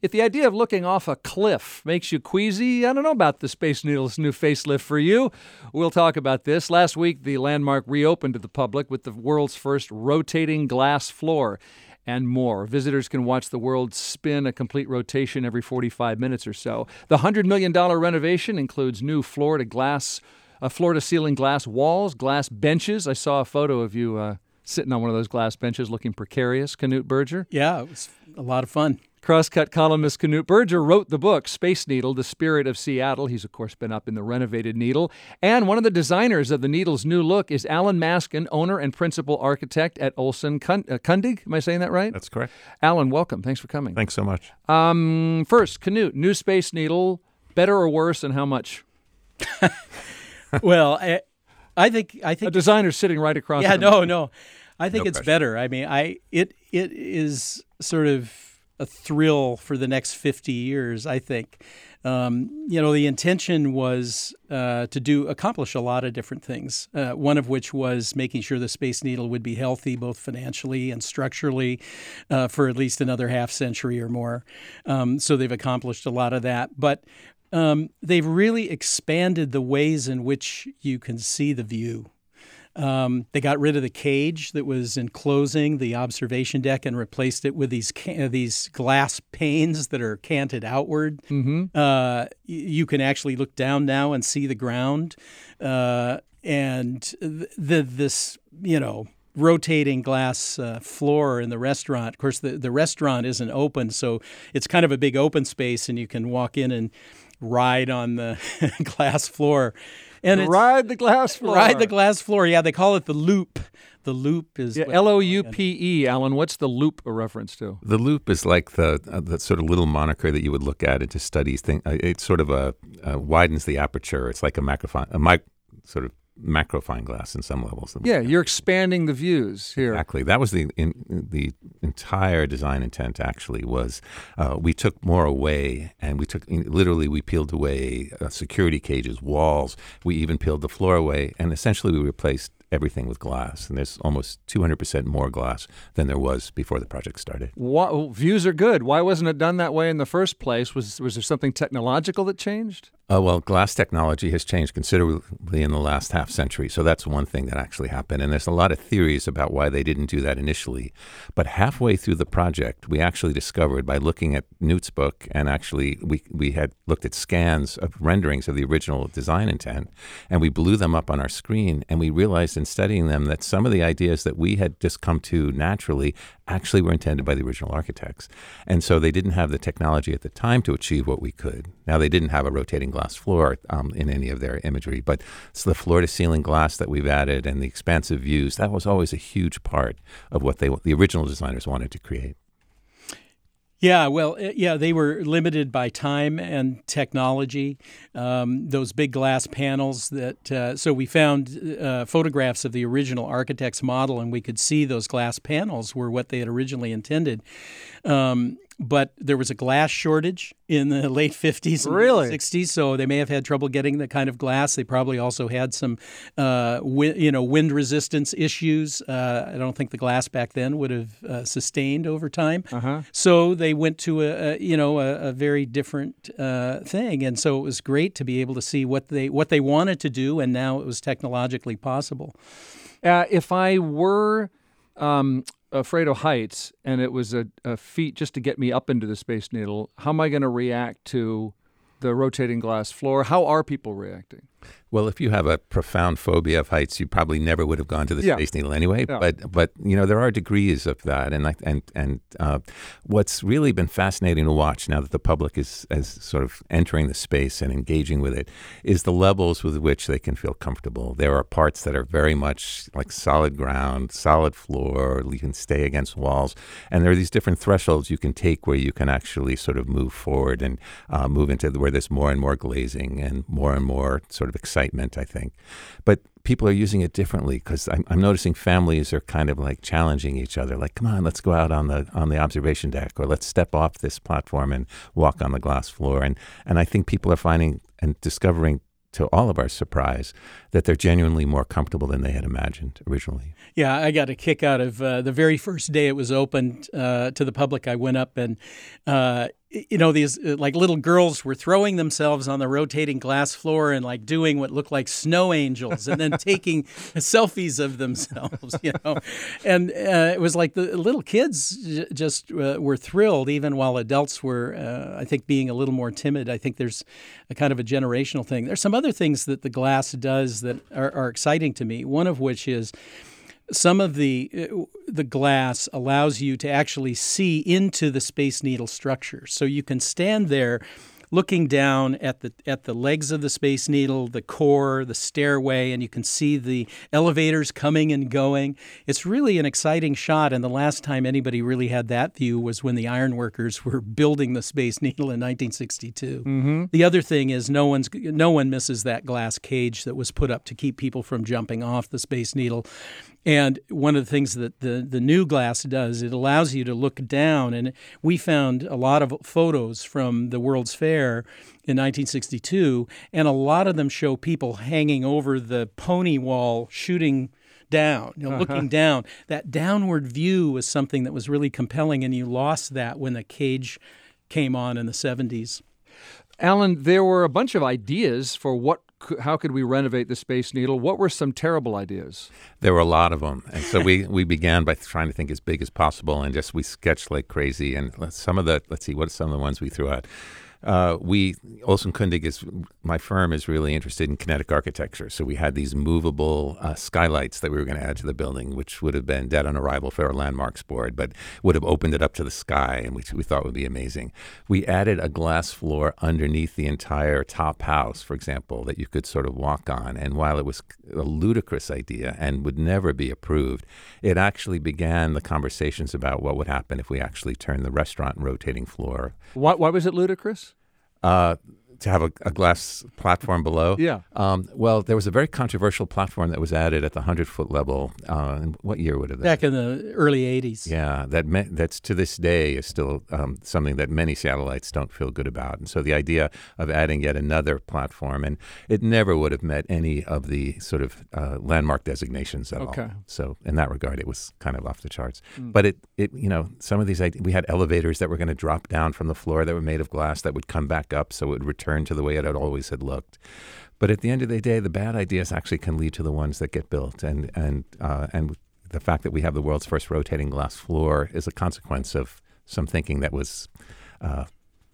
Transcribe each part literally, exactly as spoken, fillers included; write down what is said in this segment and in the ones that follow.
if the idea of looking off a cliff makes you queasy, I don't know about the Space Needle's new facelift for you. We'll talk about this. Last week, the landmark reopened to the public with the world's first rotating glass floor and more. Visitors can watch the world spin a complete rotation every forty-five minutes or so. The one hundred million dollars renovation includes new floor-to-glass, uh, floor-to-ceiling glass walls, glass benches. I saw a photo of you uh, sitting on one of those glass benches looking precarious, Knut Berger. Yeah, it was a lot of fun. Crosscut columnist Knut Berger wrote the book, Space Needle, The Spirit of Seattle. He's, of course, been up in the renovated Needle. And one of the designers of the Needle's new look is Alan Maskin, owner and principal architect at Olson Kundig. Am I saying that right? That's correct. Alan, welcome. Thanks for coming. Thanks so much. Um, first, Knut, new Space Needle, better or worse, and how much? Well, I, I think... I think a designer sitting right across Yeah, from no, me. no. I think No it's pressure. better. I mean, I it it is sort of a thrill for the next fifty years, I think. Um, you know, the intention was uh, to do accomplish a lot of different things, uh, one of which was making sure the Space Needle would be healthy both financially and structurally uh, for at least another half century or more. Um, so they've accomplished a lot of that. But um, they've really expanded the ways in which you can see the view. Um, they got rid of the cage that was enclosing the observation deck and replaced it with these ca- these glass panes that are canted outward. Mm-hmm. Uh, y- you can actually look down now and see the ground. Uh, and th- the this, you know, rotating glass uh, floor in the restaurant. Of course, the, the restaurant isn't open, so it's kind of a big open space, and you can walk in and ride on the glass floor. And it's, Ride the glass floor. Ride the glass floor. Yeah, they call it the loop. The loop is Yeah, what- L O U P E, Alan. What's the loop a reference to? The loop is like the uh, the sort of little moniker that you would look at into studies. Thing. Uh, It sort of a uh, widens the aperture. It's like a macrofine, a mic, sort of macrofine glass in some levels. Yeah, you're expanding the views here. Exactly. That was the in, the entire design intent. Actually, was uh, we took more away, and we took literally we peeled away uh, security cages, walls. We even peeled the floor away, and essentially we replaced everything with glass. And there's almost two hundred percent more glass than there was before the project started. Why, views are good. Why wasn't it done that way in the first place? Was was there something technological that changed? Uh, well, glass technology has changed considerably in the last half century. So that's one thing that actually happened. And there's a lot of theories about why they didn't do that initially. But halfway through the project, we actually discovered by looking at Knut's book, and actually we, we had looked at scans of renderings of the original design intent, and we blew them up on our screen, and we realized in studying them that some of the ideas that we had just come to naturally actually were intended by the original architects. And so they didn't have the technology at the time to achieve what we could. Now, they didn't have a rotating glass floor um, in any of their imagery, but it's the floor-to-ceiling glass that we've added and the expansive views. That was always a huge part of what they the original designers wanted to create. Yeah, well, uh, yeah, they were limited by time and technology. Um, those big glass panels that, uh, so we found uh, photographs of the original architect's model, and we could see those glass panels were what they had originally intended. Um, but there was a glass shortage in the late fifties and Really? sixties, so they may have had trouble getting the kind of glass. They probably also had some, uh, wi- you know, wind resistance issues. Uh, I don't think the glass back then would have uh, sustained over time. Uh-huh. So they went to a, a you know a, a very different uh, thing, and so it was great to be able to see what they what they wanted to do, and now it was technologically possible. Uh, if I were um, afraid of heights and it was a, a feat just to get me up into the Space Needle, how am I going to react to the rotating glass floor? How are people reacting? Well, if you have a profound phobia of heights, you probably never would have gone to the Yeah. Space Needle anyway. Yeah. But but you know there are degrees of that, and I- and and uh, what's really been fascinating to watch now that the public is is sort of entering the space and engaging with it is the levels with which they can feel comfortable. There are parts that are very much like solid ground, solid floor. You can stay against walls, and there are these different thresholds you can take where you can actually sort of move forward and uh, move into the, where there's more and more glazing and more and more sort of excitement, I think. But people are using it differently because I'm, I'm noticing families are kind of like challenging each other. Like, come on, let's go out on the on the observation deck, or let's step off this platform and walk on the glass floor. And and I think people are finding and discovering, to all of our surprise, that they're genuinely more comfortable than they had imagined originally. Yeah, I got a kick out of uh, the very first day it was opened uh, to the public. I went up and uh, you know, these uh, like little girls were throwing themselves on the rotating glass floor and like doing what looked like snow angels and then taking selfies of themselves, you know. And uh, it was like the little kids j- just uh, were thrilled, even while adults were, uh, I think, being a little more timid. I think there's a kind of a generational thing. There's some other things that the glass does that are, are exciting to me, one of which is some of the the glass allows you to actually see into the Space Needle structure. So you can stand there looking down at the at the legs of the Space Needle, the core, the stairway, and you can see the elevators coming and going. It's really an exciting shot, and the last time anybody really had that view was when the ironworkers were building the Space Needle in nineteen sixty-two. Mm-hmm. The other thing is no one's no one misses that glass cage that was put up to keep people from jumping off the Space Needle. And one of the things that the, the new glass does, it allows you to look down. And we found a lot of photos from the World's Fair in nineteen sixty-two, and a lot of them show people hanging over the pony wall shooting down, you know, uh-huh. looking down. That downward view was something that was really compelling, and you lost that when the cage came on in the seventies. Alan, there were a bunch of ideas for what how could we renovate the Space Needle? What were some terrible ideas? There were a lot of them. And so we, we began by trying to think as big as possible, and just we sketched like crazy. And some of the, let's see, what are some of the ones we threw out? Uh, we, Olson Kundig is, my firm is really interested in kinetic architecture. So we had these movable uh, skylights that we were going to add to the building, which would have been dead on arrival for our landmarks board, but would have opened it up to the sky, and which we thought would be amazing. We added a glass floor underneath the entire top house, for example, that you could sort of walk on. And while it was a ludicrous idea and would never be approved, it actually began the conversations about what would happen if we actually turned the restaurant and rotating floor. Why, why was it ludicrous? Uh, to have a, a glass platform below. Yeah. Um, well, there was a very controversial platform that was added at the hundred-foot level. Uh, in what year would it have been? Back in the early eighties. Yeah, that me- that's to this day is still um, something that many Seattleites don't feel good about. And so the idea of adding yet another platform, and it never would have met any of the sort of uh, landmark designations at okay. all. So in that regard, it was kind of off the charts. Mm. But it, it, you know, some of these ideas, we had elevators that were going to drop down from the floor that were made of glass that would come back up, so it would return to the way it had always had looked. But at the end of the day, the bad ideas actually can lead to the ones that get built. And and uh, and the fact that we have the world's first rotating glass floor is a consequence of some thinking that was, uh,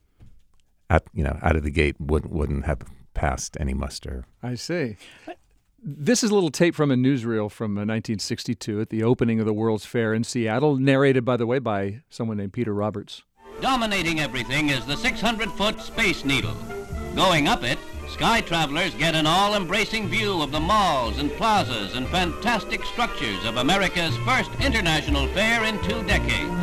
at, you know, out of the gate wouldn't wouldn't have passed any muster. I see. This is a little tape from a newsreel from uh, nineteen sixty-two at the opening of the World's Fair in Seattle, narrated, by the way, by someone named Peter Roberts. Dominating everything is the six hundred foot Space Needle. Going up it, sky travelers get an all-embracing view of the malls and plazas and fantastic structures of America's first international fair in two decades.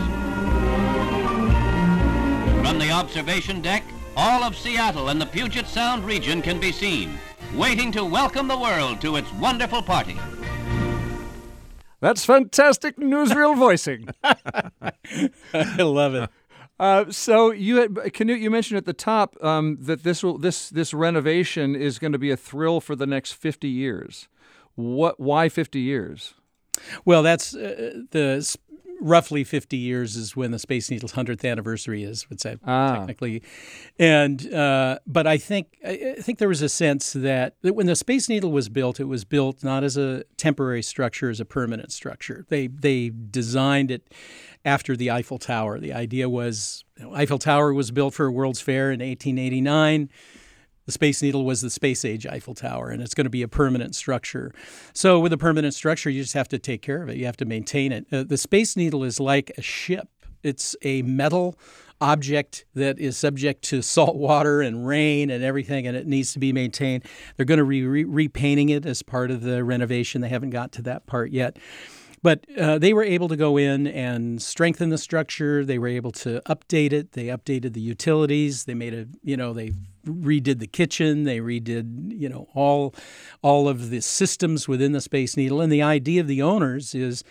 From the observation deck, all of Seattle and the Puget Sound region can be seen, waiting to welcome the world to its wonderful party. That's fantastic newsreel voicing. I love it. Uh, so you had, Canute, you mentioned at the top um, that this will, this this renovation is going to be a thrill for the next fifty years. What? Why fifty years? Well, that's uh, the roughly fifty years is when the Space Needle's hundredth anniversary is, would say ah. technically. And uh, but I think I think there was a sense that, that when the Space Needle was built, it was built not as a temporary structure, as a permanent structure. They they designed it after the Eiffel Tower. The idea was, you know, Eiffel Tower was built for a World's Fair in eighteen eighty-nine. The Space Needle was the space age Eiffel Tower, and it's going to be a permanent structure. So with a permanent structure, you just have to take care of it. You have to maintain it. Uh, the Space Needle is like a ship. It's a metal object that is subject to salt water and rain and everything, and it needs to be maintained. They're going to be re- repainting it as part of the renovation. They haven't got to that part yet. But uh, they were able to go in and strengthen the structure. They were able to update it. They updated the utilities. They made a, you know, they redid the kitchen. They redid, you know, all, all of the systems within the Space Needle. And the idea of the owners is,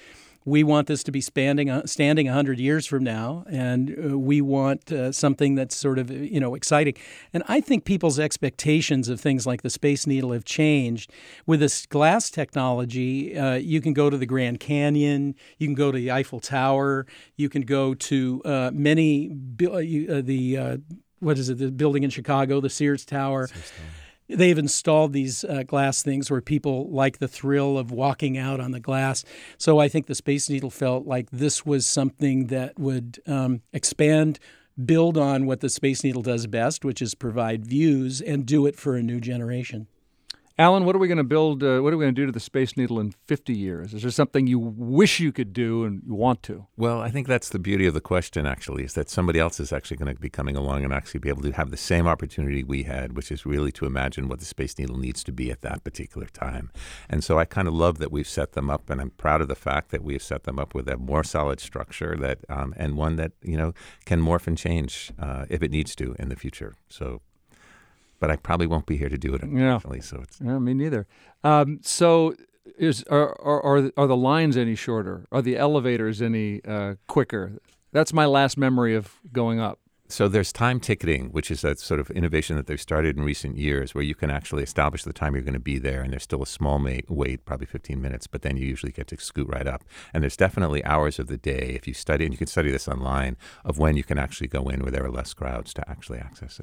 we want this to be standing standing one hundred years from now, and uh, we want uh, something that's sort of, you know, exciting. And I think people's expectations of things like the Space Needle have changed. With this glass technology, uh, you can go to the Grand Canyon, you can go to the Eiffel Tower, you can go to uh, many, uh, the, uh, what is it, the building in Chicago, the Sears Tower. Sears Tower. They've installed these uh, glass things where people like the thrill of walking out on the glass. So I think the Space Needle felt like this was something that would um, expand, build on what the Space Needle does best, which is provide views, and do it for a new generation. Alan, what are we going to build? Uh, what are we going to do to the Space Needle in fifty years? Is there something you wish you could do and you want to? Well, I think that's the beauty of the question, actually, is that somebody else is actually going to be coming along and actually be able to have the same opportunity we had, which is really to imagine what the Space Needle needs to be at that particular time. And so I kind of love that we've set them up, and I'm proud of the fact that we've set them up with a more solid structure that um, and one that, you know, can morph and change uh, if it needs to in the future. So. But I probably won't be here to do it, unfortunately. Yeah. So it's yeah, me neither. Um, so, is are, are are are the lines any shorter? Are the elevators any uh, quicker? That's my last memory of going up. So there's time ticketing, which is a sort of innovation that they've started in recent years, where you can actually establish the time you're going to be there, and there's still a small ma- wait, probably fifteen minutes, but then you usually get to scoot right up. And there's definitely hours of the day, if you study, and you can study this online, of when you can actually go in where there are less crowds to actually access it.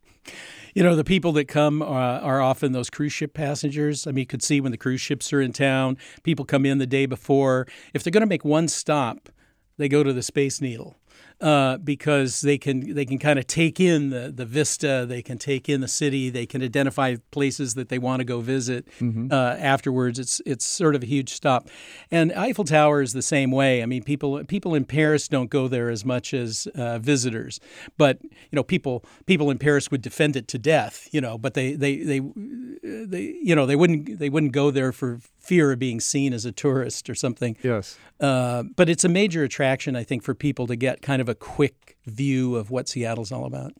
You know, the people that come uh, are often those cruise ship passengers. I mean, you could see when the cruise ships are in town, people come in the day before. If they're going to make one stop, they go to the Space Needle. Uh, because they can they can kind of take in the, the vista, they can take in the city, they can identify places that they want to go visit mm-hmm. uh, afterwards. It's it's sort of a huge stop. And Eiffel Tower is the same way. I mean, people people in Paris don't go there as much as uh, visitors, but you know, people people in Paris would defend it to death. You know, but they they they, they you know they wouldn't they wouldn't go there for fear of being seen as a tourist or something. Yes. Uh, but it's a major attraction, I think, for people to get kind of a quick view of what Seattle's all about.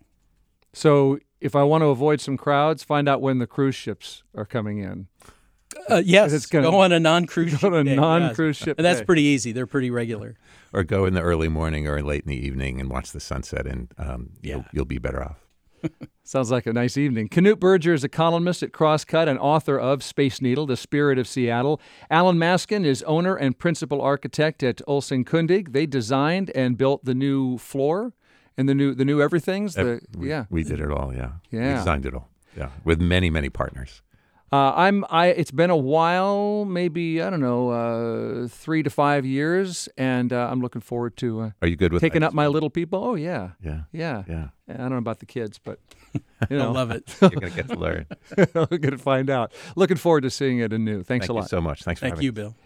So if I want to avoid some crowds, find out when the cruise ships are coming in. Uh, yes, it's gonna, go on a non-cruise ship Go on a day, non-cruise yes. ship And that's day. pretty easy. They're pretty regular. Or go in the early morning or late in the evening and watch the sunset, and um, yeah. you'll, you'll be better off. Sounds like a nice evening. Knut Berger is a columnist at Crosscut and author of Space Needle, The Spirit of Seattle. Alan Maskin is owner and principal architect at Olsen Kundig. They designed and built the new floor and the new the new everythings. The, we, yeah, we did it all. Yeah, yeah, we designed it all. Yeah, with many many partners. Uh, I'm. I. It's been a while, maybe I don't know, uh, three to five years, and uh, I'm looking forward to. Uh, Are you good with taking that? up my little people? Oh yeah, yeah, yeah, yeah. I don't know about the kids, but you know, I love it. You're gonna get to learn. We're gonna find out. Looking forward to seeing it anew. Thanks Thank a lot. you so much. Thanks for Thank having you, us. Bill.